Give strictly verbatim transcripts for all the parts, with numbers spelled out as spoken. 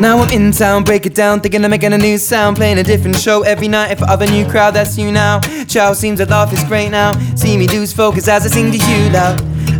Now I'm in town, break it down, thinking of making a new sound, playing a different show every night. If I have a new crowd, that's you now. Chow seems to laugh, it's great now. See me lose focus as I sing to you loud.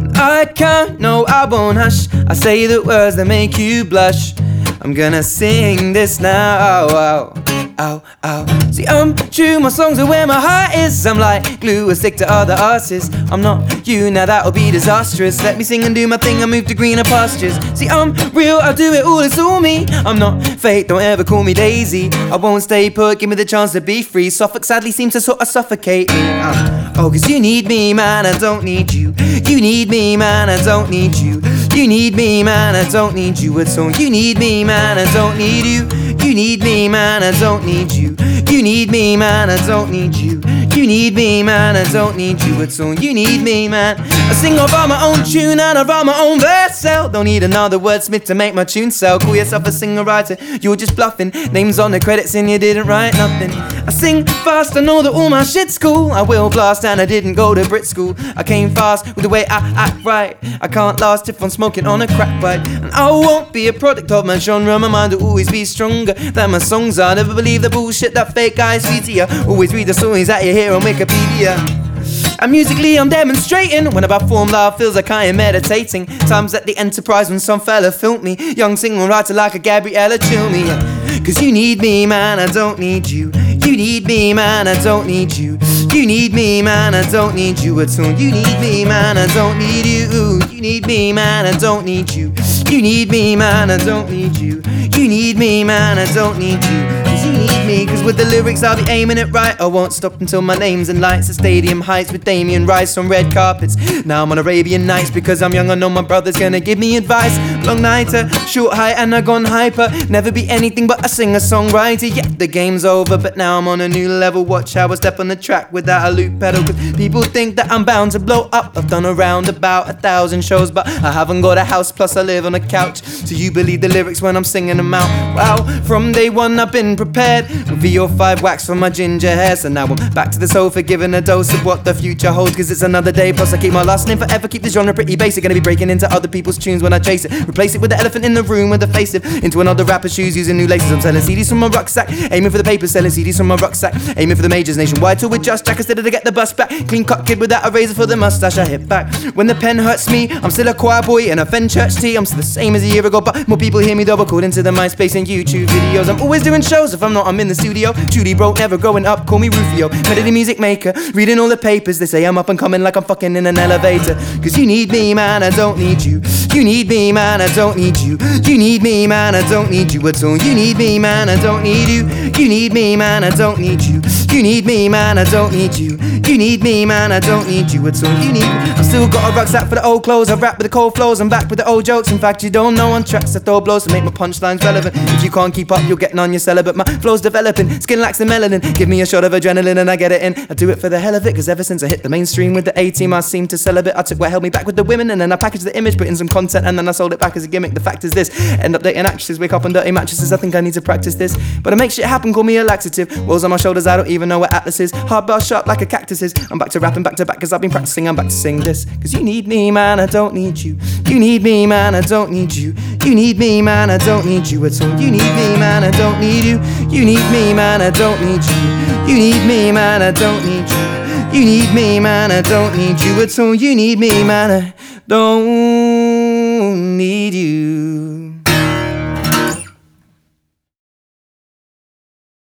I can't, no, I won't hush. I say the words that make you blush. I'm gonna sing this now. Ow, ow, ow, ow. See, I'm true, my songs are where my heart is. I'm like glue, I stick to other artists. I'm not you, now that'll be disastrous. Let me sing and do my thing, I move to greener pastures. See, I'm real, I do it all, it's all me. I'm not fake, don't ever call me Daisy. I won't stay put, give me the chance to be free. Suffolk sadly seems to sort of suffocate me. uh, Oh, cause you need me, man, I don't need you. You need me, man, I don't need you. You need me, man, I don't need you at all. You need me, man, I don't need you. You need me, man, I don't need you. You need me, man, I don't need you. You need me, man, I don't need you at all. You need me, man. I sing off my own tune and I write my own verse cell. Don't need another wordsmith to make my tune sell. Call yourself a singer-writer, you're just bluffing. Names on the credits and you didn't write nothing. I sing fast, I know that all my shit's cool. I will blast and I didn't go to Brit school. I came fast with the way I act right. I can't last if I'm smoking on a crack pipe. And I won't be a product of my genre. My mind will always be stronger than my songs are. Never believe the bullshit that fake guys feed to you. Always read the stories that you hear on Wikipedia. And musically I'm demonstrating. When I perform live feels like I am meditating. Times at the Enterprise when some fella filmed me. Young singer-writer like a Gabriella Cilmi. Cause you need me, man, I don't need you. You need me, man, I don't need you. You need me, man, I don't need you at all. You need me, man, I don't need you. You need me, man, I don't need you. You need me, man, I don't need you. You need me, man, I don't need you. Cause you need me, cause with the lyrics I'll be aiming it right. I won't stop until my name's in lights at Stadium Heights with Damien Rice on red carpets. Now I'm on Arabian Nights because I'm young, I know my brother's gonna give me advice. Long nighter, short height and I gone hyper. Never be anything but a singer-songwriter. Yeah, the game's over, but now I'm on a new level. Watch how I step on the track without a loop pedal. Cause people think that I'm bound to blow up. I've done around about a thousand shows, but I haven't got a house, plus I live on a couch. Do you believe the lyrics when I'm singing them out? Wow, from day one I've been prepared with V O five wax for my ginger hair. So now I'm back to the sofa, giving a dose of what the future holds. Cause it's another day, plus I keep my last name forever. Keep the genre pretty basic. Gonna be breaking into other people's tunes when I chase it. Replace it with the elephant in the room with the facelift. Into another rapper's shoes using new laces. I'm selling C Ds from my rucksack, aiming for the paper. Selling C Ds from my rucksack, aiming for the majors nationwide. Till with Just Jack instead of to get the bus back. Clean cut kid without a razor for the mustache. I hit back when the pen hurts me. I'm still a choir boy in a Fen church tee. I'm still the same as a year ago, but more people hear me though. According to the MySpace and YouTube videos, I'm always doing shows. If I'm not, I'm in the studio. Judy broke, never growing up, call me Rufio. Melody music maker, reading all the papers. They say I'm up and coming like I'm fucking in an elevator. Cause you need me, man, I don't need you. You need me, man, I don't need you. You need me, man, I don't need you at all. You need me, man, I don't need you. You need me, man, I don't need you. You need me, man, I don't need you. You need me, man, I don't need you at all. You need me. I've still got a rucksack for the old clothes. I rap with the cold flows. I'm back with the old jokes. In fact, you don't know on tracks I throw blows to make my punchlines relevant. If you can't keep up, you're getting on your celibate. My flow's developing, skin lacks the melanin. Give me a shot of adrenaline and I get it in. I do it for the hell of it, cause ever since I hit the mainstream with the A-team, I seem to sell a bit. I took what held me back with the women and then I packaged the image, put in some content and then I sold it back as a gimmick. The fact is this, end up dating actresses, wake up on dirty mattresses. I think I need to practice this, but I make shit happen, call me a laxative. Walls on my shoulders, I don't even know what Atlas is. Hard bar sharp like a cactus is. I'm back to rapping back to back cause I've been practicing. I'm back to sing this, cause you need me, man, I don't need you. You need me, man, I don't need you. You need me, man, I don't need you at all. You need me, man, I don't need you. You need me, man, I don't need you. You need me, man, I don't need you. You need me, man, I don't need you at all. You need me, man, I don't need you.